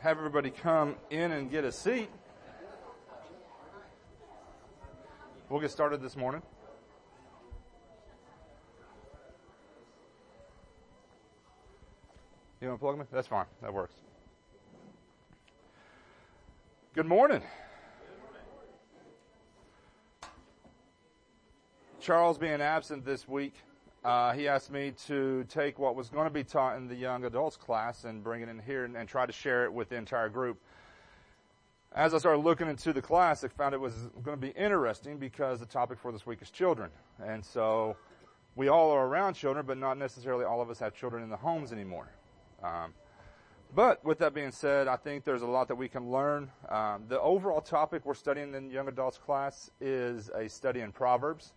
have everybody come in and get a seat. We'll get started this morning. You want to plug me? That's fine. That works. Good morning. Charles being absent this week, he asked me to take what was going to be taught in the young adults class and bring it in here and try to share it with the entire group. As I started looking into the class, I found it was going to be interesting because the topic for this week is children. And so we all are around children, but not necessarily all of us have children in the homes anymore. But with that being said, I think there's a lot that we can learn. The overall topic we're studying in the young adults class is a study in Proverbs.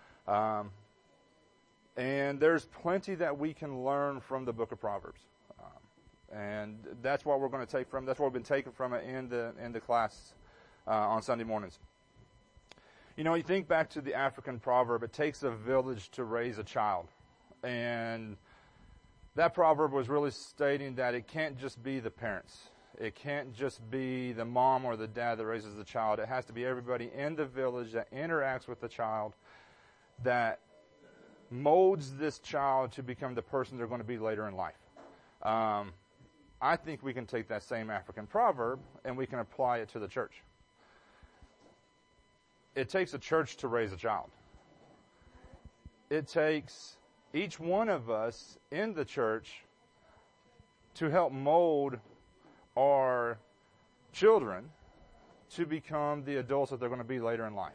And there's plenty that we can learn from the book of Proverbs. And that's what we're going to take from, that's what we've been taking from it in the class, on Sunday mornings. You know, you think back to the African proverb, it takes a village to raise a child. And that proverb was really stating that it can't just be the parents. It can't just be the mom or the dad that raises the child. It has to be everybody in the village that interacts with the child, that molds this child to become the person they're going to be later in life. I think we can take that same African proverb and we can apply it to the church. It takes a church to raise a child. It takes each one of us in the church to help mold our children to become the adults that they're going to be later in life.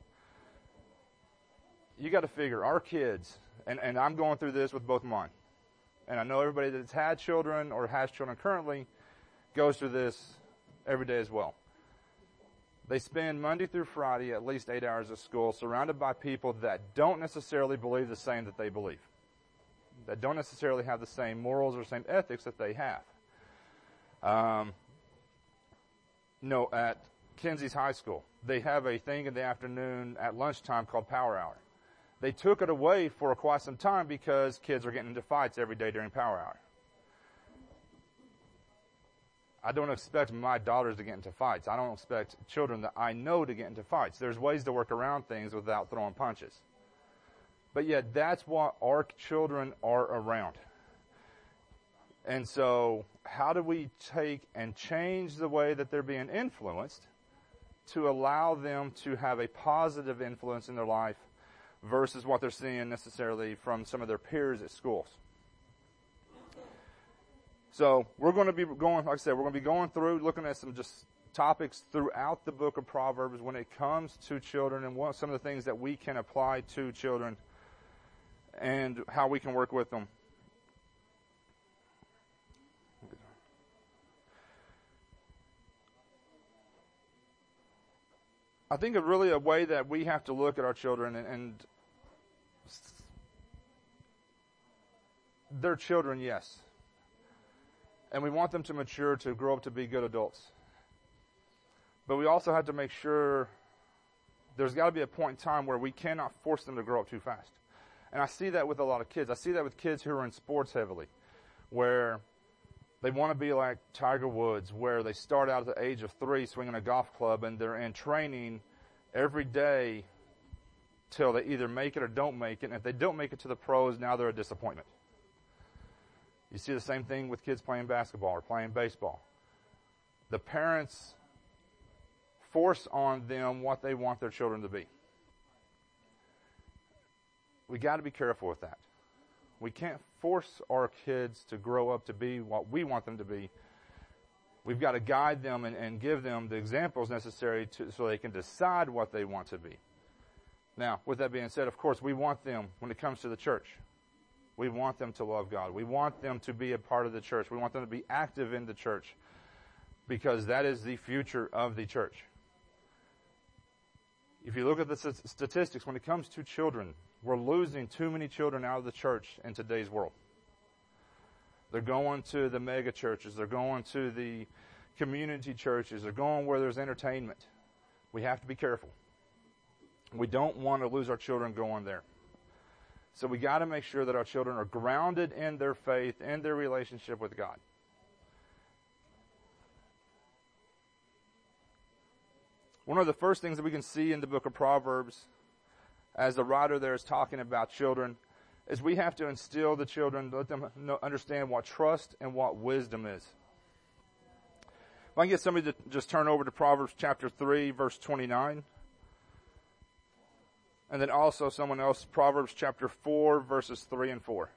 You got to figure our kids, and I'm going through this with both mine, and I know everybody that's had children or has children currently goes through this every day as well. They spend Monday through Friday at least 8 hours at school surrounded by people that don't necessarily believe the same that they believe, that don't necessarily have the same morals or same ethics that they have. At Kenzie's High School, they have a thing in the afternoon at lunchtime called Power Hour. They took it away for quite some time because kids are getting into fights every day during Power Hour. I don't expect my daughters to get into fights. I don't expect children that I know to get into fights. There's ways to work around things without throwing punches. But yet that's what our children are around. And so how do we take and change the way that they're being influenced to allow them to have a positive influence in their life versus what they're seeing necessarily from some of their peers at schools? So we're going to be going, like I said, we're going to be going through, looking at some just topics throughout the book of Proverbs when it comes to children and what some of the things that we can apply to children and how we can work with them. I think really a way that we have to look at our children and they're children, yes. And we want them to mature, to grow up to be good adults. But we also have to make sure there's got to be a point in time where we cannot force them to grow up too fast. And I see that with a lot of kids. I see that with kids who are in sports heavily, where they want to be like Tiger Woods, where they start out at the age of 3 swinging a golf club and they're in training every day till they either make it or don't make it. And if they don't make it to the pros, now they're a disappointment. You see the same thing with kids playing basketball or playing baseball. The parents force on them what they want their children to be. We got to be careful with that. We can't force our kids to grow up to be what we want them to be. We've got to guide them and give them the examples necessary so they can decide what they want to be. Now, with that being said, of course, we want them, when it comes to the church, we want them to love God. We want them to be a part of the church. We want them to be active in the church because that is the future of the church. If you look at the statistics, when it comes to children, we're losing too many children out of the church in today's world. They're going to the mega churches. They're going to the community churches. They're going where there's entertainment. We have to be careful. We don't want to lose our children going there. So we got to make sure that our children are grounded in their faith and their relationship with God. One of the first things that we can see in the book of Proverbs, as the writer there is talking about children, is we have to instill the children, let them understand what trust and what wisdom is. If I can get somebody to just turn over to Proverbs chapter 3, verse 29. And then also someone else, Proverbs chapter 4, verses 3 and 4.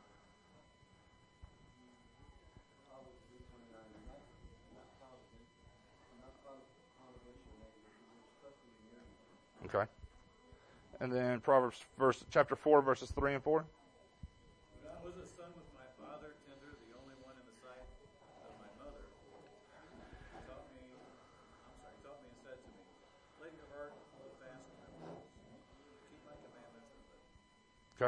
Okay. And then Proverbs chapter 4, verses 3 and 4. When I was a son with my father, tender, the only one in the sight of my mother, taught me and said to me, let your heart hold fast to my words. Keep my commandments and live. Okay.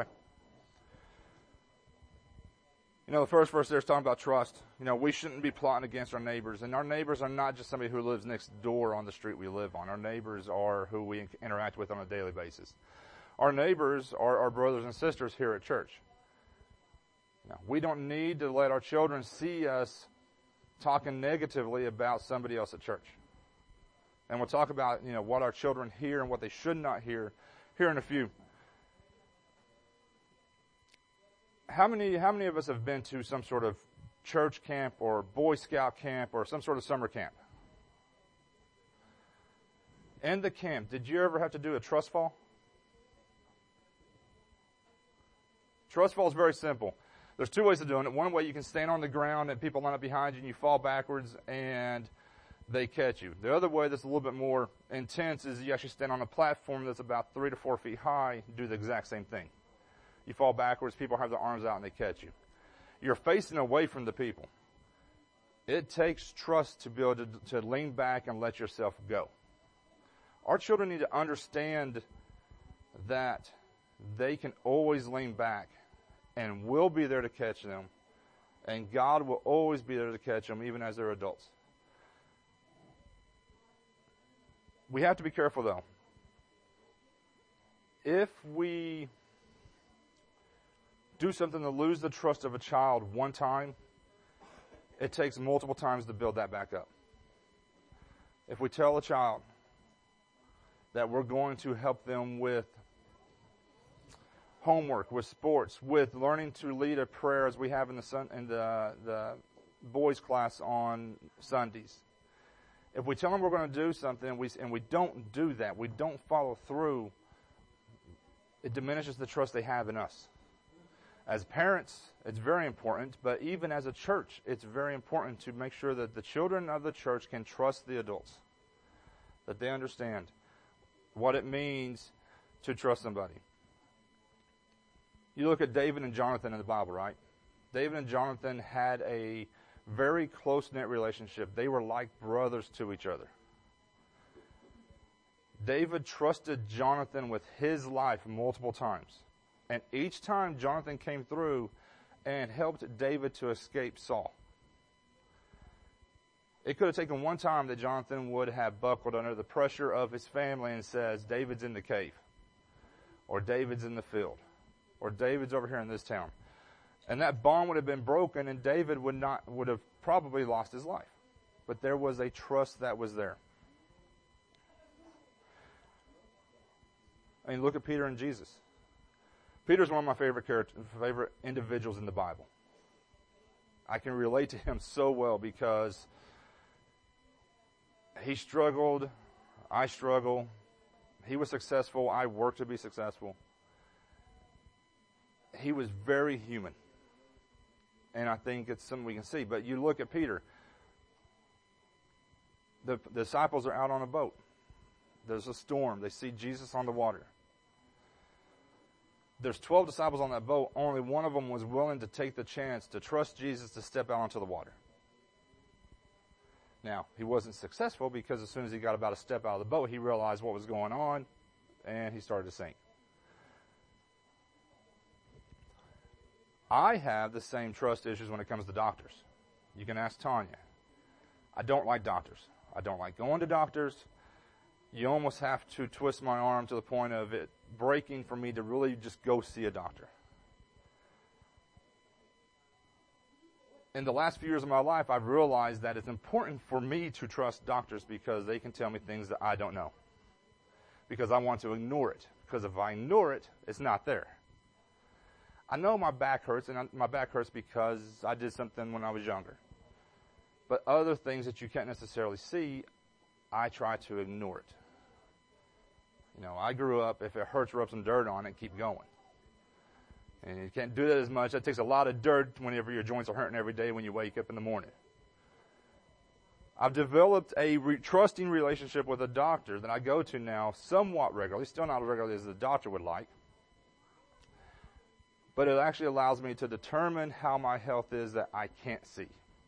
You know, the first verse there is talking about trust. You know, we shouldn't be plotting against our neighbors. And our neighbors are not just somebody who lives next door on the street we live on. Our neighbors are who we interact with on a daily basis. Our neighbors are our brothers and sisters here at church. Now, we don't need to let our children see us talking negatively about somebody else at church. And we'll talk about, you know, what our children hear and what they should not hear here in a few. How many of us have been to some sort of church camp or Boy Scout camp or some sort of summer camp? In the camp, did you ever have to do a trust fall? Trust fall is very simple. There's two ways of doing it. One way, you can stand on the ground and people line up behind you and you fall backwards and they catch you. The other way that's a little bit more intense is you actually stand on a platform that's about 3 to 4 feet high and do the exact same thing. You fall backwards, people have their arms out and they catch you. You're facing away from the people. It takes trust to be able to lean back and let yourself go. Our children need to understand that they can always lean back and we'll be there to catch them. And God will always be there to catch them even as they're adults. We have to be careful though. If we do something to lose the trust of a child one time, it takes multiple times to build that back up. If we tell a child that we're going to help them with homework, with sports, with learning to lead a prayer as we have in the boys' class on Sundays. If we tell them we're going to do something and we don't do that, we don't follow through, it diminishes the trust they have in us. As parents, it's very important, but even as a church, it's very important to make sure that the children of the church can trust the adults, that they understand what it means to trust somebody. You look at David and Jonathan in the Bible, right? David and Jonathan had a very close-knit relationship. They were like brothers to each other. David trusted Jonathan with his life multiple times. And each time Jonathan came through and helped David to escape Saul. It could have taken one time that Jonathan would have buckled under the pressure of his family and says, David's in the cave, or David's in the field, or David's over here in this town. And that bond would have been broken and David would have probably lost his life. But there was a trust that was there. I mean, look at Peter and Jesus. Peter's one of my favorite individuals in the Bible. I can relate to him so well because he struggled, I struggle. He was successful, I worked to be successful. He was very human. And I think it's something we can see. But you look at Peter. The disciples are out on a boat. There's a storm. They see Jesus on the water. There's 12 disciples on that boat. Only one of them was willing to take the chance to trust Jesus to step out onto the water. Now, he wasn't successful because as soon as he got about a step out of the boat, he realized what was going on and he started to sink. I have the same trust issues when it comes to doctors. You can ask Tanya. I don't like doctors. I don't like going to doctors. You almost have to twist my arm to the point of it breaking for me to really just go see a doctor. in the last few years of my life, I've realized that it's important for me to trust doctors because they can tell me things that I don't know. Because I want to ignore it. Because if I ignore it, it's not there. I know my back hurts, and my back hurts because I did something when I was younger. But other things that you can't necessarily see, I try to ignore it. You know, I grew up, if it hurts, rub some dirt on it and keep going. And you can't do that as much. That takes a lot of dirt whenever your joints are hurting every day when you wake up in the morning. I've developed a trusting relationship with a doctor that I go to now somewhat regularly, still not as regularly as the doctor would like. But it actually allows me to determine how my health is that I can't see.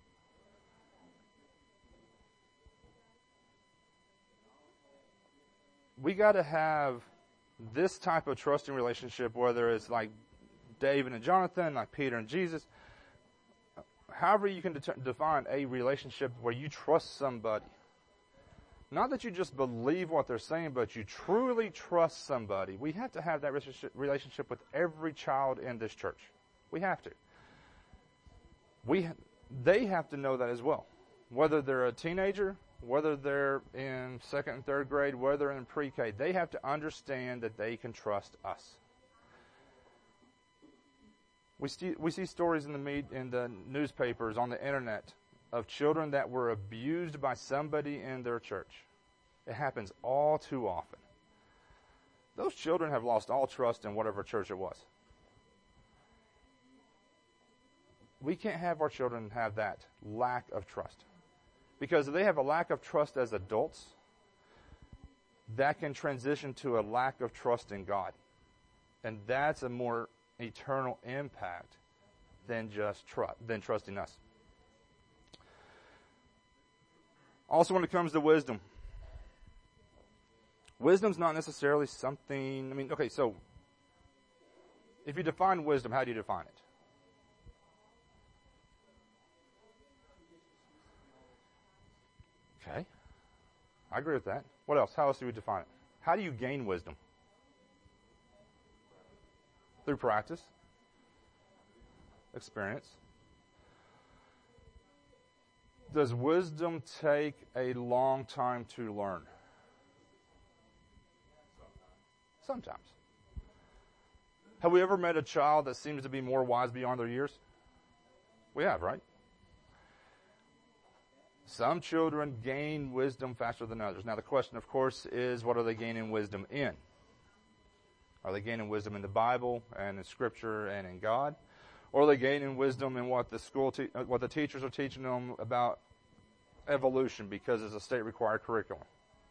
We got to have this type of trusting relationship, whether it's like David and Jonathan, like Peter and Jesus. However you can define a relationship where you trust somebody. Not that you just believe what they're saying, but you truly trust somebody. We have to have that relationship with every child in this church. We have to. They have to know that as well. Whether they're a teenager, whether they're in second and third grade, whether they're in pre-K, they have to understand that they can trust us. We see stories in the newspapers, on the internet, of children that were abused by somebody in their church. It happens all too often. Those children have lost all trust in whatever church it was. We can't have our children have that lack of trust. Because if they have a lack of trust as adults, that can transition to a lack of trust in God. And that's a more eternal impact than just trusting us. Also, when it comes to wisdom, wisdom's not necessarily something. Okay, so if you define wisdom, how do you define it? Okay, I agree with that. What else? How else do we define it? How do you gain wisdom? Through practice, experience. Does wisdom take a long time to learn? Sometimes. Have we ever met a child that seems to be more wise beyond their years? We have, right? Some children gain wisdom faster than others. Now the question, of course, is what are they gaining wisdom in? Are they gaining wisdom in the Bible and in Scripture and in God? Or are they gaining wisdom in what the teachers are teaching them about evolution because it's a state-required curriculum?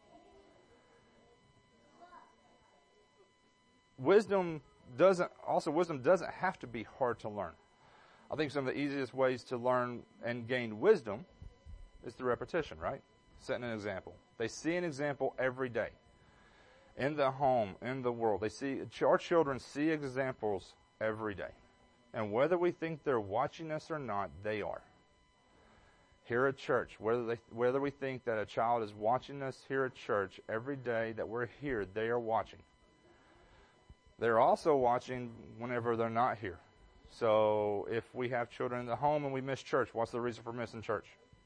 Wisdom doesn't have to be hard to learn. I think some of the easiest ways to learn and gain wisdom is through repetition, right? Setting an example. They see an example every day. In the home, in the world. Our children see examples every day. And whether we think they're watching us or not, they are. Here at church, whether we think that a child is watching us here at church every day that we're here, they are watching. They're also watching whenever they're not here. So if we have children in the home and we miss church, what's the reason for missing church?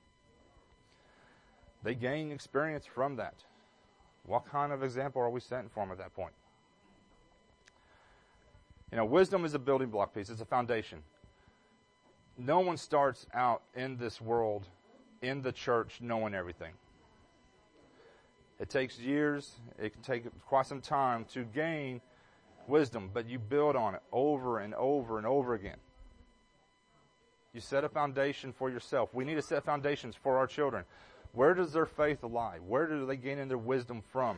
They gain experience from that. What kind of example are we setting for them at that point? Wisdom is a building block piece. It's a foundation. No one starts out in this world, in the church, knowing everything. It takes years. It can take quite some time to gain wisdom, but you build on it over and over and over again. You set a foundation for yourself. We need to set foundations for our children. Where does their faith lie? Where do they gain their wisdom from?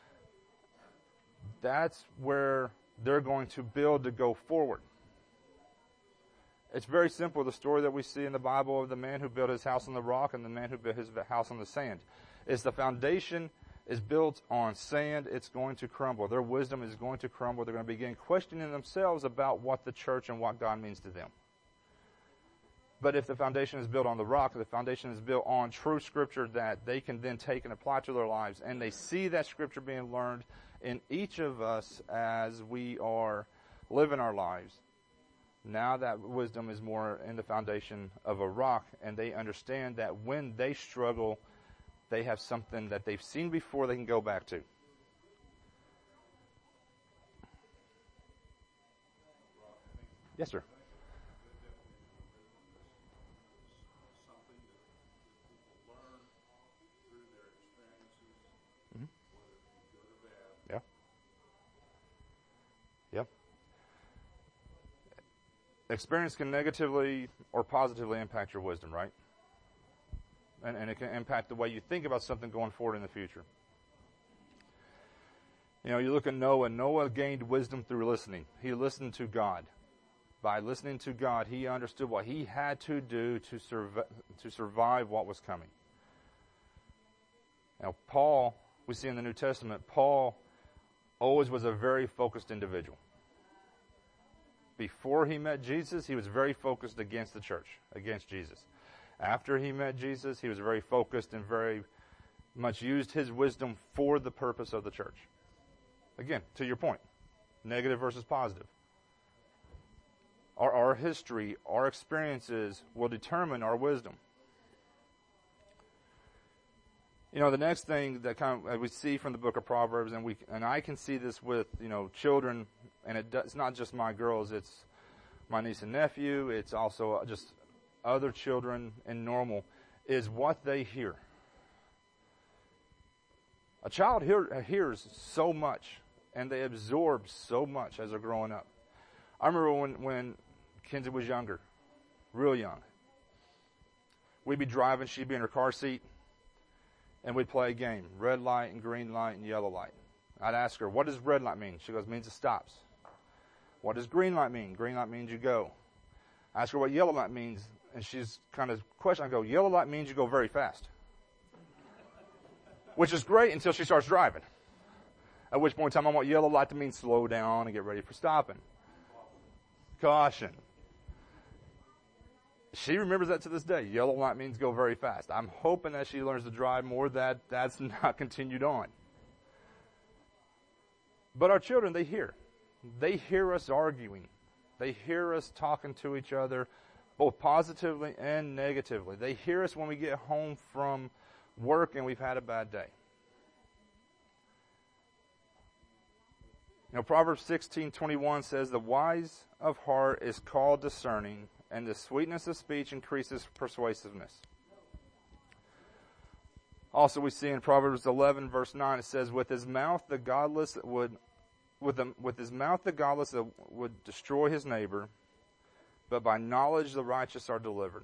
That's where they're going to build to go forward. It's very simple, the story that we see in the Bible of the man who built his house on the rock and the man who built his house on the sand. Is the foundation is built on sand, it's going to crumble. Their wisdom is going to crumble. They're going to begin questioning themselves about what the church and what God means to them. But if the foundation is built on the rock, the foundation is built on true Scripture that they can then take and apply to their lives, and they see that Scripture being learned in each of us as we are living our lives, Now that wisdom is more in the foundation of a rock, and they understand that when they struggle, they have something that they've seen before they can go back to. Yes, sir. Yeah. Yep. Experience can negatively or positively impact your wisdom, right? And it can impact the way you think about something going forward in the future. You know, you look at Noah. Noah gained wisdom through listening. He listened to God. By listening to God, he understood what he had to do to survive what was coming. Now, Paul, we see in the New Testament, Paul always was a very focused individual. Before he met Jesus, he was very focused against the church, against Jesus. After he met Jesus, he was very focused and very much used his wisdom for the purpose of the church. Again, to your point, negative versus positive. Our history, our experiences will determine our wisdom. You know, the next thing that we see from the book of Proverbs, and I can see this with, you know, children, and it's not just my girls, it's my niece and nephew, it's also just other children in normal, is what they hear. A child hears so much, and they absorb so much as they're growing up. I remember when Kenzie was younger, real young. We'd be driving, she'd be in her car seat, and we'd play a game, red light and green light and yellow light. I'd ask her, what does red light mean? She goes, it means it stops. What does green light mean? Green light means you go. I ask her what yellow light means, and she's kind of questioning. I go, yellow light means you go very fast. Which is great until she starts driving. At which point in time I want yellow light to mean slow down and get ready for stopping. Caution. She remembers that to this day. Yellow light means go very fast. I'm hoping that she learns to drive more, that's not continued on. But our children, they hear. They hear us arguing. They hear us talking to each other, both positively and negatively. They hear us when we get home from work and we've had a bad day. You know, Proverbs 16:21 says, the wise of heart is called discerning, and the sweetness of speech increases persuasiveness. Also, we see in Proverbs 11, verse 9, it says, with his mouth the godless would destroy his neighbor, but by knowledge the righteous are delivered.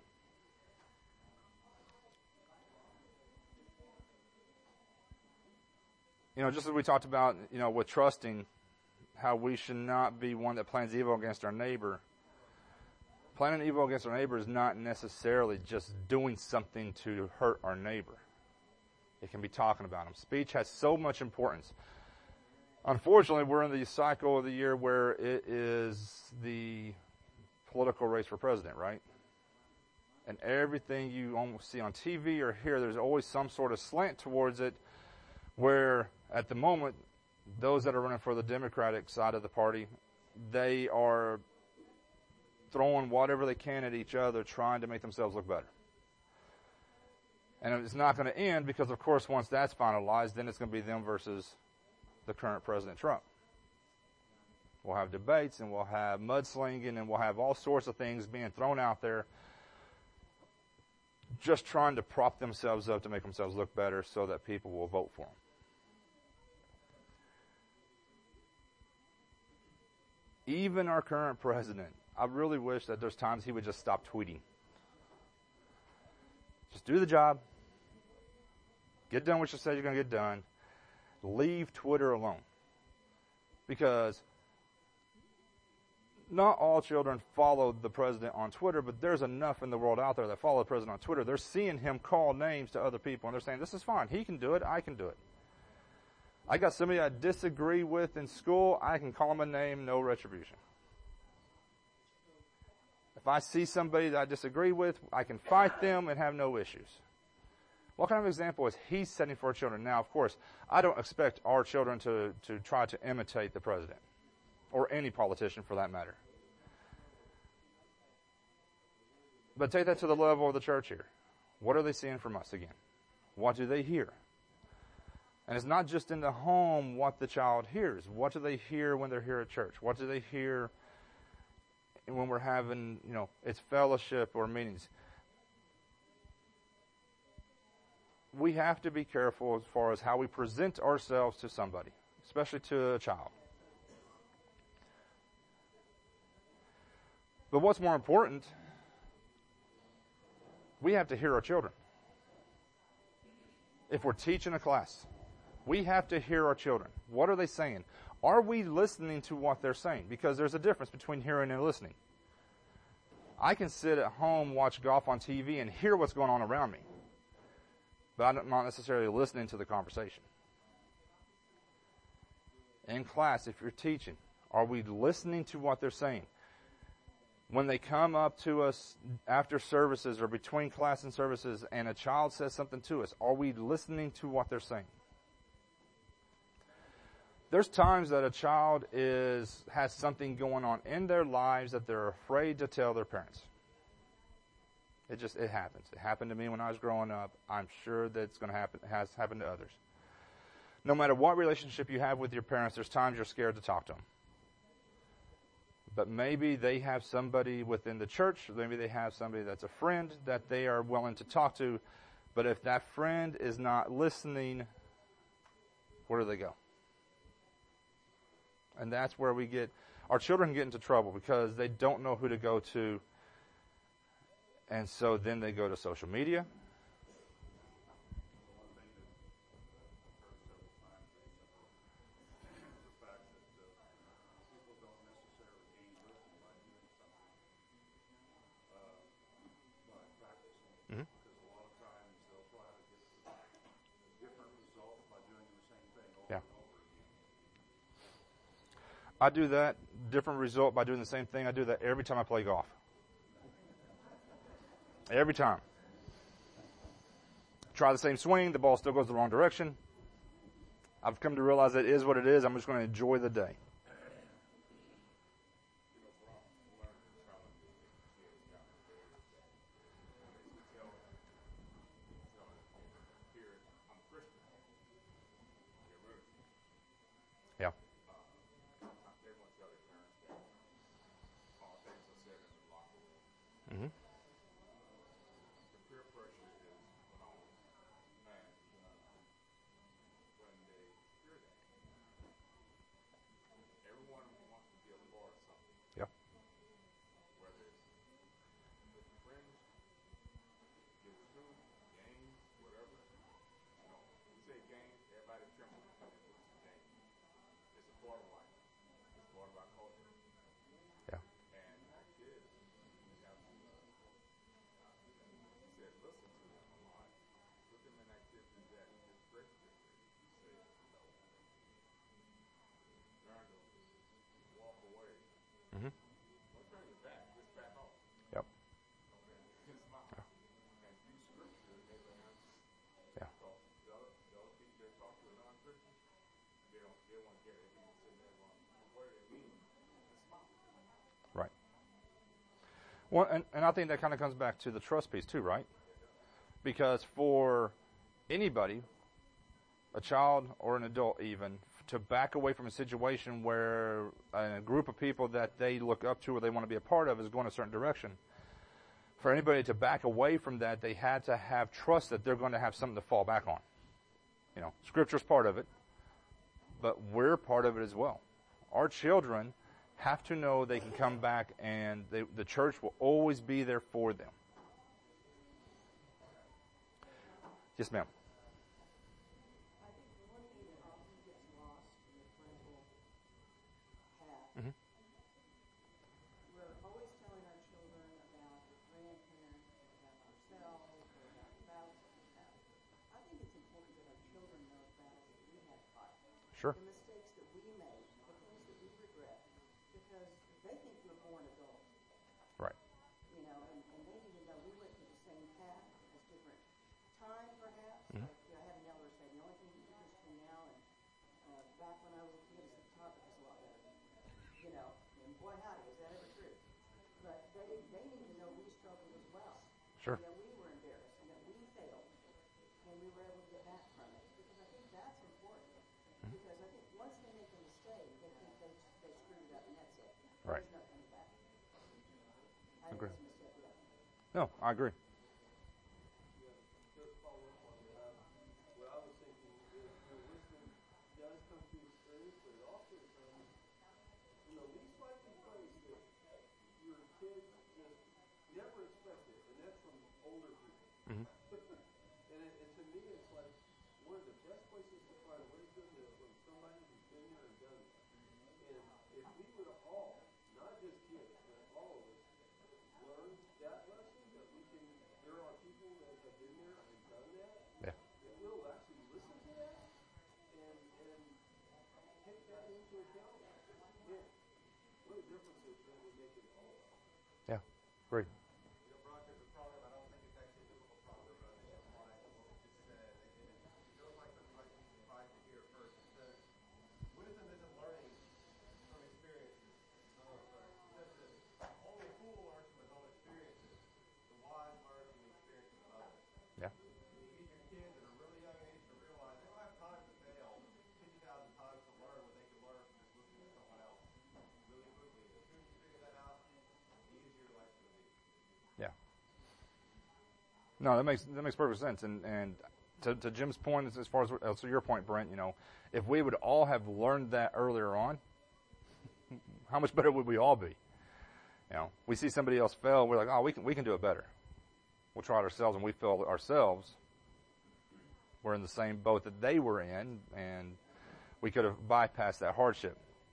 You know, just as we talked about, you know, with trusting, how we should not be one that plans evil against our neighbor. Planning evil against our neighbor is not necessarily just doing something to hurt our neighbor. It can be talking about him. Speech has so much importance. Unfortunately, we're in the cycle of the year where it is the political race for president, right? And everything you almost see on TV or hear, there's always some sort of slant towards it, where at the moment, those that are running for the Democratic side of the party, they are throwing whatever they can at each other, trying to make themselves look better. And it's not going to end because, of course, once that's finalized, then it's going to be them versus the current President Trump. We'll have debates, and we'll have mudslinging, and we'll have all sorts of things being thrown out there, just trying to prop themselves up to make themselves look better so that people will vote for them. Even our current president, I really wish that there's times he would just stop tweeting. Just do the job. Get done what you said you're going to get done. Leave Twitter alone. Because not all children follow the president on Twitter, but there's enough in the world out there that follow the president on Twitter. They're seeing him call names to other people, and they're saying, this is fine. He can do it. I can do it. I got somebody I disagree with in school. I can call him a name, no retribution. If I see somebody that I disagree with, I can fight them and have no issues. What kind of example is he setting for our children? Now, of course, I don't expect our children to try to imitate the president or any politician for that matter. But take that to the level of the church here. What are they seeing from us again? What do they hear? And it's not just in the home what the child hears. What do they hear when they're here at church? What do they hear when we're having, it's fellowship or meetings? We have to be careful as far as how we present ourselves to somebody, especially to a child. But what's more important, we have to hear our children. If we're teaching a class, we have to hear our children. What are they saying? Are we listening to what they're saying? Because there's a difference between hearing and listening. I can sit at home, watch golf on TV, and hear what's going on around me. But I'm not necessarily listening to the conversation. In class, if you're teaching, are we listening to what they're saying? When they come up to us after services or between class and services and a child says something to us, are we listening to what they're saying? There's times that a child has something going on in their lives that they're afraid to tell their parents. It happens. It happened to me when I was growing up. I'm sure that it's going to happen. It has happened to others. No matter what relationship you have with your parents, there's times you're scared to talk to them. But maybe they have somebody within the church, maybe they have somebody that's a friend that they are willing to talk to. But if that friend is not listening, where do they go? And that's where our children get into trouble because they don't know who to go to. And so then they go to social media. I do that, different result by doing the same thing. I do that every time I play golf. Every time. Try the same swing, the ball still goes the wrong direction. I've come to realize that it is what it is. I'm just going to enjoy the day. Yeah. Mm-hmm. Mm-hmm. Yep. Yeah. Right. Well, and I think that kind of comes back to the trust piece too, right? Because for anybody, a child or an adult even, to back away from a situation where a group of people that they look up to or they want to be a part of is going a certain direction, for anybody to back away from that, they had to have trust that they're going to have something to fall back on. Scripture's part of it, but we're part of it as well. Our children have to know they can come back and the church will always be there for them. Yes, ma'am. Mm-hmm. We're always telling our children about their grandparents, about ourselves, or about spouses. I think it's important that our children know about that we have taught. Sure. The mistakes that we made, the things that we regret, because they think we're born adults. Right. And they need to know we went through the same path at different time, perhaps. Mm-hmm. Like I had an elder say, the only thing you can do between now and back when I was a kid is the topic is a lot better. And boy howdy, is that ever true? But they need to know we struggled as well. Right. There's nothing about it. I Agree. think it's a mistake. No, I agree. Just follow up on that. What I was thinking is, wisdom does come through experience, but it also comes, these likely ways that your kids just never expect it, and that's from older people. Mhm. And to me, it's like one of the best places to find wisdom is from somebody who's been there and done it. And if we would all, not just kids, but all of us, learn that lesson, that there are people that have been there and done that, Yeah. that will actually listen to that and take that into account. Man, what a difference that would make in all of us. Yeah. Great. Brock, there's a proverb. I don't think it's actually a biblical proverb, but I think it applies to what we just said. And it goes like the might be surprised to hear it first. It says, wisdom isn't learning from experiences. It says this, only a fool learns from his own experiences. The wise learn from the experiences of others. Yeah. You get your kids at a really young age to realize they don't have time to fail 50,000 times to learn what they can learn from just listening to someone else really quickly. As soon as you figure that out, the easier life's going to be. Yeah. No, that makes perfect sense. And to Jim's point, as far as to your point, Brent, if we would all have learned that earlier on, how much better would we all be? We see somebody else fail, we're like, oh, we can do it better. We'll try it ourselves, and we fail ourselves. We're in the same boat that they were in, and we could have bypassed that hardship.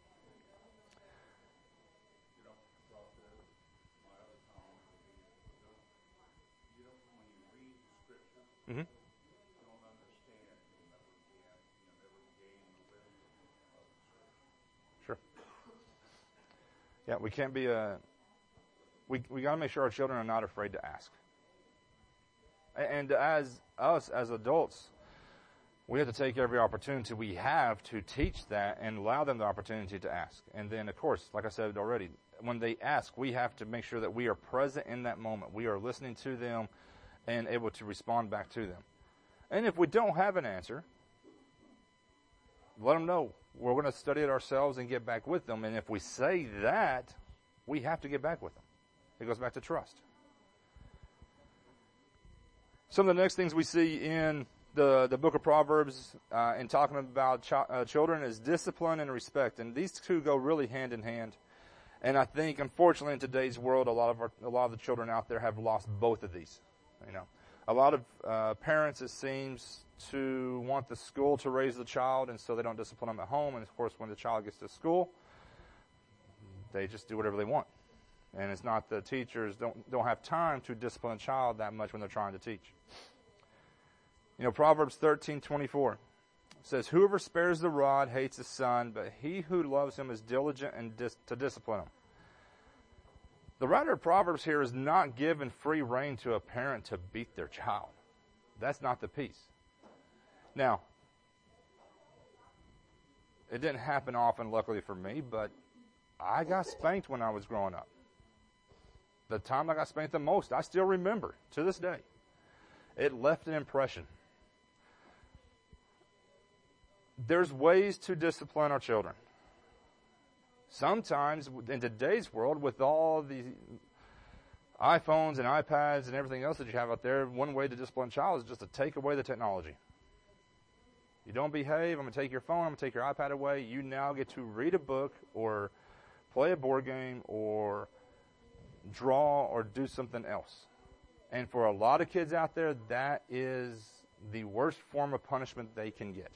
Mm-hmm. Don't understand, never gain the wisdom of the Sure. Yeah, we can't be we got to make sure our children are not afraid to ask. And as us, as adults, we have to take every opportunity we have to teach that and allow them the opportunity to ask. And then, of course, like I said already, when they ask, we have to make sure that we are present in that moment. We are listening to them and able to respond back to them. And if we don't have an answer, let them know. We're going to study it ourselves and get back with them. And if we say that, we have to get back with them. It goes back to trust. Some of the next things we see in the book of Proverbs in talking about children is discipline and respect. And these two go really hand in hand. And I think, unfortunately, in today's world, a lot of the children out there have lost both of these. A lot of parents, it seems, to want the school to raise the child, and so they don't discipline them at home. And of course, when the child gets to school, they just do whatever they want. And it's not the teachers don't have time to discipline a child that much when they're trying to teach. Proverbs 13:24 says, "Whoever spares the rod hates his son, but he who loves him is diligent to discipline him." The writer of Proverbs here is not giving free rein to a parent to beat their child. That's not the piece. Now, it didn't happen often, luckily for me, but I got spanked when I was growing up. The time I got spanked the most, I still remember to this day. It left an impression. There's ways to discipline our children. Sometimes, in today's world, with all the iPhones and iPads and everything else that you have out there, one way to discipline a child is just to take away the technology. You don't behave, I'm going to take your phone, I'm going to take your iPad away. You now get to read a book or play a board game or draw or do something else. And for a lot of kids out there, that is the worst form of punishment they can get.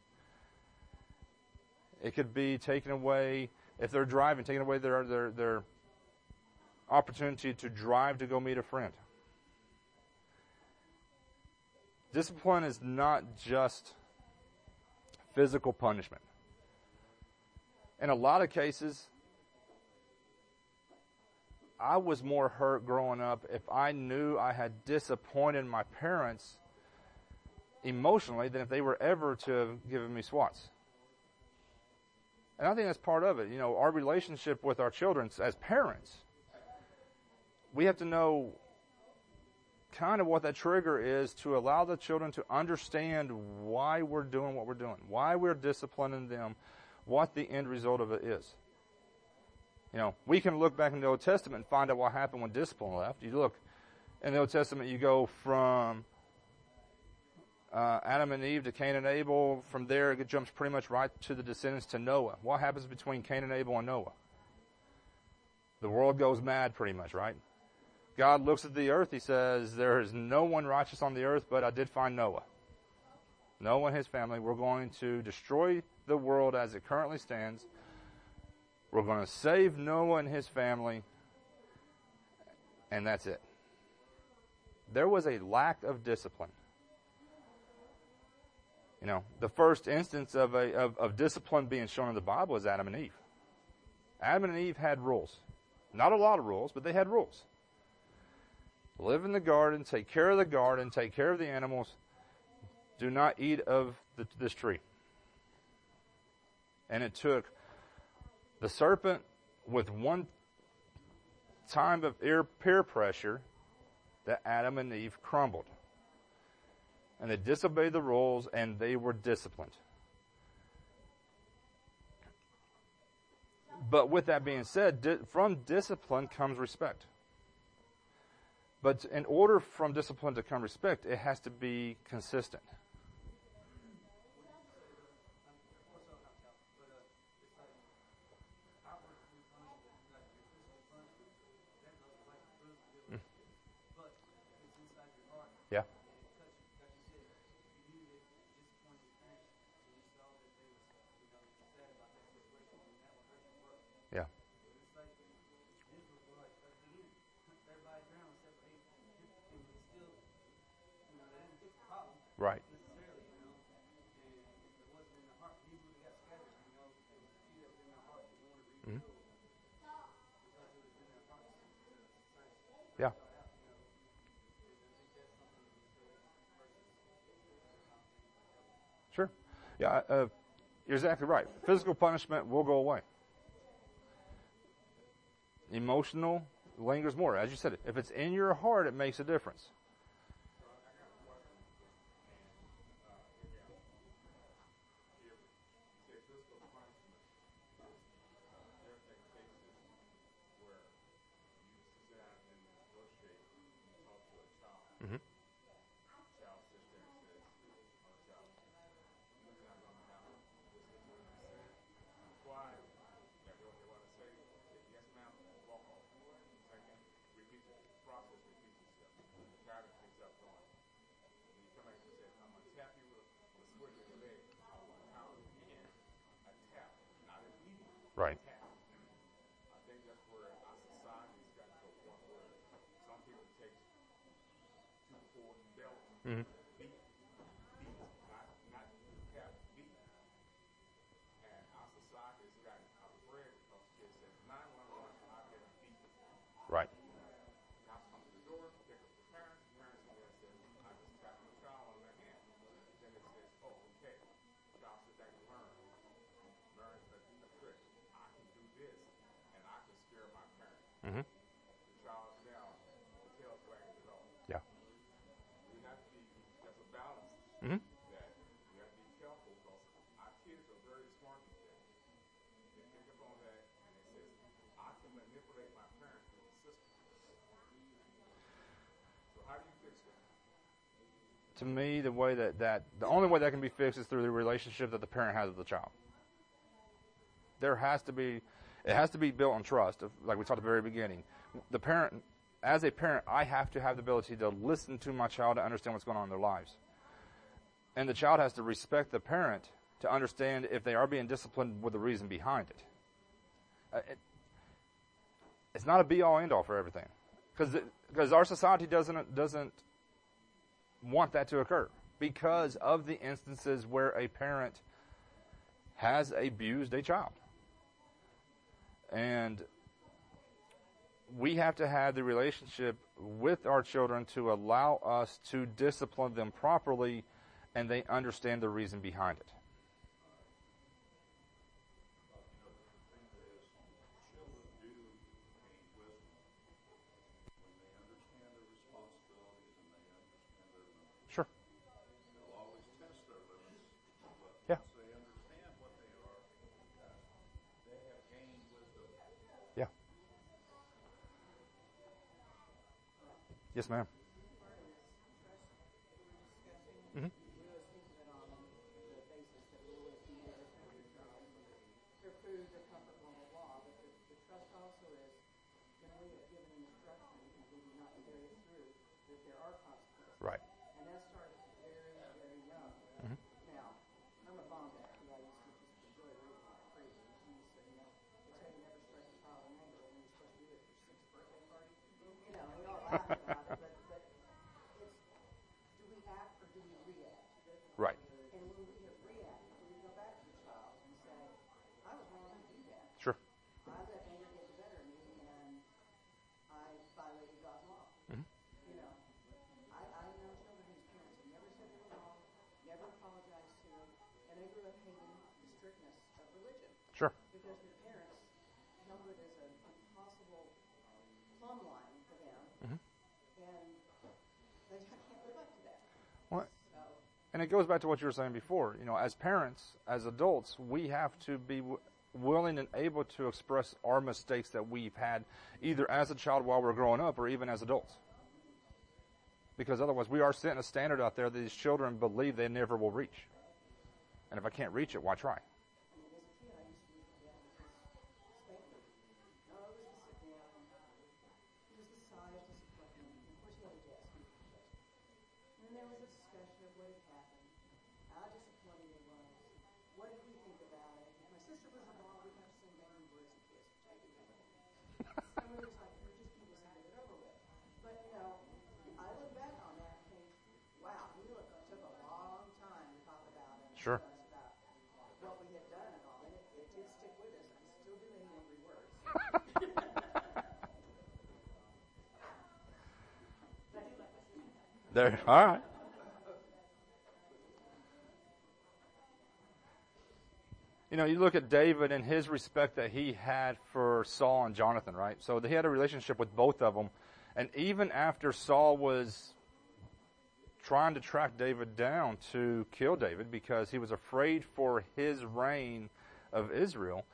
It could be taken away, if they're driving, taking away their opportunity to drive to go meet a friend. Discipline is not just physical punishment. In a lot of cases, I was more hurt growing up if I knew I had disappointed my parents emotionally than if they were ever to have given me swats. And I think that's part of it. Our relationship with our children as parents, we have to know kind of what that trigger is to allow the children to understand why we're doing what we're doing, why we're disciplining them, what the end result of it is. You know, we can look back in the Old Testament and find out what happened when discipline left. You look in the Old Testament, you go from Adam and Eve to Cain and Abel. From there, it jumps pretty much right to the descendants to Noah. What happens between Cain and Abel and Noah? The world goes mad pretty much, right? God looks at the earth. He says, there is no one righteous on the earth, but I did find Noah. Noah and his family. We're going to destroy the world as it currently stands. We're going to save Noah and his family. And that's it. There was a lack of discipline. You know, the first instance of discipline being shown in the Bible is Adam and Eve. Adam and Eve had rules. Not a lot of rules, but they had rules. Live in the garden, take care of the garden, take care of the animals. Do not eat of this tree. And it took the serpent with one time of peer pressure that Adam and Eve crumbled. And they disobeyed the rules and they were disciplined. But with that being said, from discipline comes respect. But in order from discipline to come respect, it has to be consistent. Yeah. Yeah. Right. Mm-hmm. Yeah. Sure. Yeah, you're exactly right. Physical punishment will go away. Emotional lingers more. As you said, if it's in your heart, it makes a difference. Mm-hmm. Right. I think that's where our society's got to a point where some people take two forward belt, Mm-hmm. beat, not tap, beat. And our society's got afraid because kids say 911, I get beat. Right. Cops come to the door, pick up the parents in there say, I just tapped my child on their hand. Then it says, oh, okay. Child says they can learn. Learn the trick. I can do this, and I can scare my parents. Mm-hmm. The child's down, the tail wagging it off. Yeah. We have to be, there's a balance Mm-hmm. that we have to be careful because our kids are very smart these days. They pick up on that, and it says, I can manipulate my parents through the system. So how do you fix that? To me, the way the only way that can be fixed is through the relationship that the parent has with the child. It has to be built on trust, like we talked at the very beginning. The parent, as a parent, I have to have the ability to listen to my child to understand what's going on in their lives. And the child has to respect the parent to understand if they are being disciplined with a reason behind it. It's not a be-all, end-all for everything. Because our society doesn't want that to occur because of the instances where a parent has abused a child. And we have to have the relationship with our children to allow us to discipline them properly and they understand the reason behind it. Sure. They'll always test their limits, but Yeah. once they understand what they are, they have gained wisdom. Yeah. Yes, ma'am. Part of this trust that we're discussing, Mhm. we always think of it on the basis that we always be there for your child, their food, their comfort, blah, blah, blah. But the trust also is, when we have given instruction and we do not carry it through, that there are consequences. Right. And that starts very, very young. Mhm. Now, I'm a bomb because I used to just enjoy reading like crazy. And so, they say you never strike a child in anger when you're supposed to do it for your 6th birthday party. We all laugh about it, but it's, do we act or do we react? Right. And when we have reacted, do we go back to the child and say, I was wrong to do that. Sure. I let anger get the better of me and I violated God's law. Mhm. I know children whose parents have never said they were wrong, never apologized to them, and they grew up hating the strictness of religion Sure. because their parents held it as an impossible plumb line for them, Mhm. and they can't live up to that. Well, So, and it goes back to what you were saying before. As parents, as adults, we have to be willing and able to express our mistakes that we've had, either as a child while we're growing up or even as adults. Because otherwise, we are setting a standard out there that these children believe they never will reach. And if I can't reach it, why try? as a kid, I used to use my dad as spank me. No, it was to sit down. It was the sigh of disappointment. And of course, he had a desk. And then there was a discussion of what had happened, how disappointing it was, what did we think about it. If my sister was involved, we'd have to sing angry words and kiss. And we were just like, we're just do this and get it over with. But, I look back on that and think, wow, took a long time to talk about it. Sure. About what we had done and all, and it did stick with us. I'm still doing angry words. But I do like my sister. There. All right. You look at David and his respect that he had for Saul and Jonathan, right? So he had a relationship with both of them. And even after Saul was trying to track David down to kill David because he was afraid for his reign of Israel,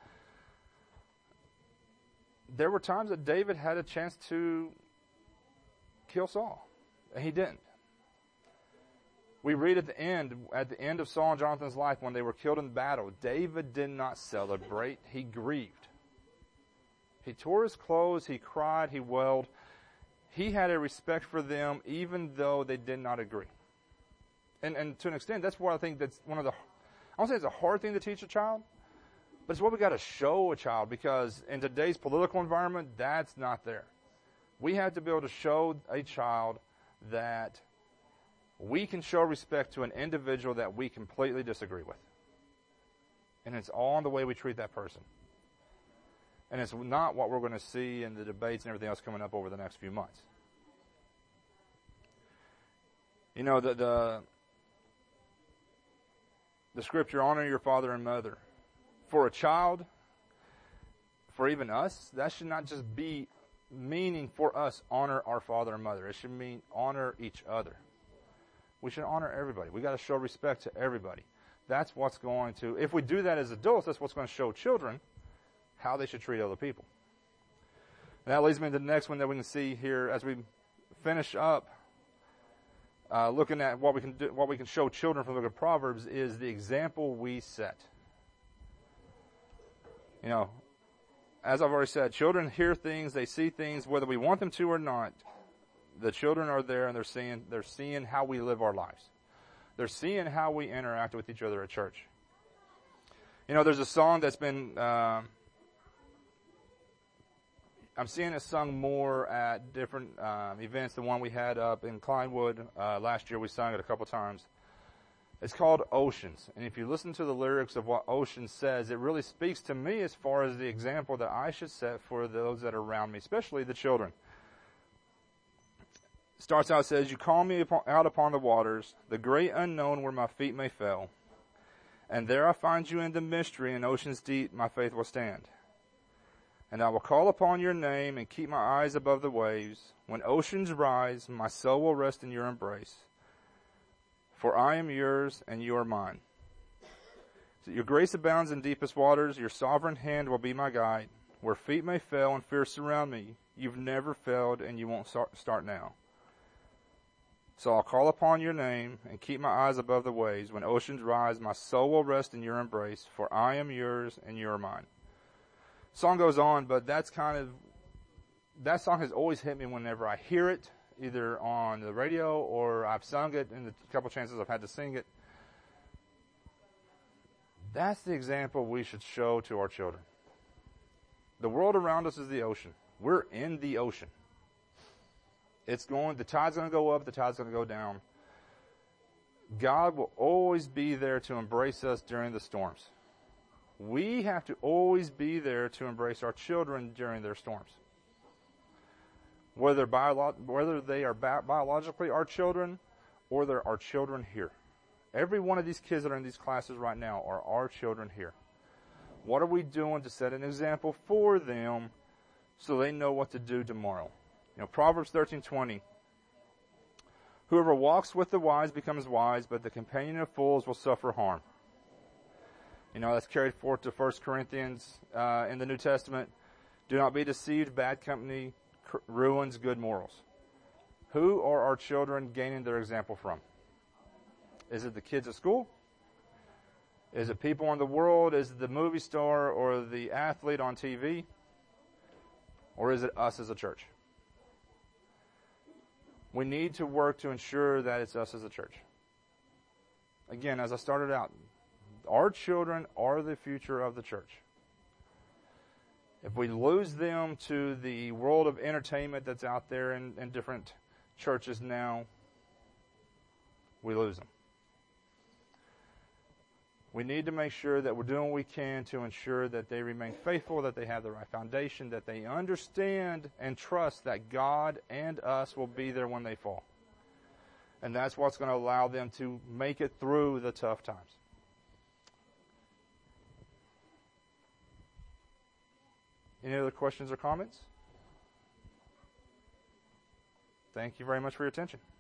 there were times that David had a chance to kill Saul, and he didn't. We read at the end of Saul and Jonathan's life when they were killed in battle, David did not celebrate. He grieved. He tore his clothes, he cried, he wailed. He had a respect for them even though they did not agree. And to an extent, that's what I think that's one of the, I won't say it's a hard thing to teach a child, but it's what we got to show a child, because in today's political environment, that's not there. We have to be able to show a child that we can show respect to an individual that we completely disagree with. And it's all in the way we treat that person. And it's not what we're going to see in the debates and everything else coming up over the next few months. The scripture, honor your father and mother. For a child, for even us, that should not just be meaning for us, honor our father and mother. It should mean honor each other. We should honor everybody. We got to show respect to everybody. That's what's going to, if we do that as adults, that's what's going to show children how they should treat other people. And that leads me to the next one that we can see here as we finish up, looking at what we can do, what we can show children from the book of Proverbs is the example we set. As I've already said, children hear things, they see things, whether we want them to or not. The children are there and they're seeing how we live our lives. They're seeing how we interact with each other at church. There's a song that's been, I'm seeing it sung more at different events. The one we had up in Kleinwood last year, we sang it a couple times. It's called Oceans. And if you listen to the lyrics of what Oceans says, it really speaks to me as far as the example that I should set for those that are around me, especially the children. Starts out, says, you call me out upon the waters, the great unknown where my feet may fail. And there I find you in the mystery, in oceans deep my faith will stand. And I will call upon your name and keep my eyes above the waves. When oceans rise, my soul will rest in your embrace. For I am yours and you are mine. So your grace abounds in deepest waters. Your sovereign hand will be my guide. Where feet may fail and fear surround me, you've never failed and you won't start now. So I'll call upon your name and keep my eyes above the waves. When oceans rise, my soul will rest in your embrace, for I am yours and you are mine. Song goes on, but that song has always hit me whenever I hear it, either on the radio or I've sung it in the couple chances I've had to sing it. That's the example we should show to our children. The world around us is the ocean. We're in the ocean. The tide's going to go up, the tide's going to go down. God will always be there to embrace us during the storms. We have to always be there to embrace our children during their storms. Whether they are biologically our children or they're our children here. Every one of these kids that are in these classes right now are our children here. What are we doing to set an example for them so they know what to do tomorrow? Proverbs 13:20. Whoever walks with the wise becomes wise, but the companion of fools will suffer harm. That's carried forth to 1 Corinthians in the New Testament. Do not be deceived. Bad company ruins good morals. Who are our children gaining their example from? Is it the kids at school? Is it people in the world? Is it the movie star or the athlete on TV? Or is it us as a church? We need to work to ensure that it's us as a church. Again, as I started out, our children are the future of the church. If we lose them to the world of entertainment that's out there in different churches now, we lose them. We need to make sure that we're doing what we can to ensure that they remain faithful, that they have the right foundation, that they understand and trust that God and us will be there when they fall. And that's what's going to allow them to make it through the tough times. Any other questions or comments? Thank you very much for your attention.